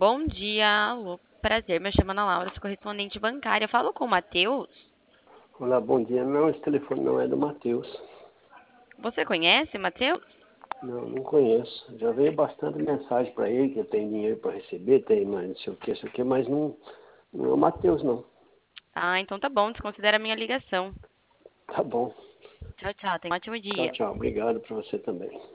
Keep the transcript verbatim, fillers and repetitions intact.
Bom dia, alô. Prazer, me chamo Ana Laura, sou correspondente bancária. Eu falo com o Matheus. Olá, bom dia. Não, esse telefone não é do Matheus. Você conhece, Matheus? Não, não conheço. Já veio bastante mensagem para ele que eu tenho dinheiro para receber, tem mais não sei o que, isso aqui, mas não, não é o Matheus, não. Ah, então tá bom, desconsidera a minha ligação. Tá bom. Tchau, tchau, tenha um ótimo Tchau, dia. tchau. Obrigado para você também.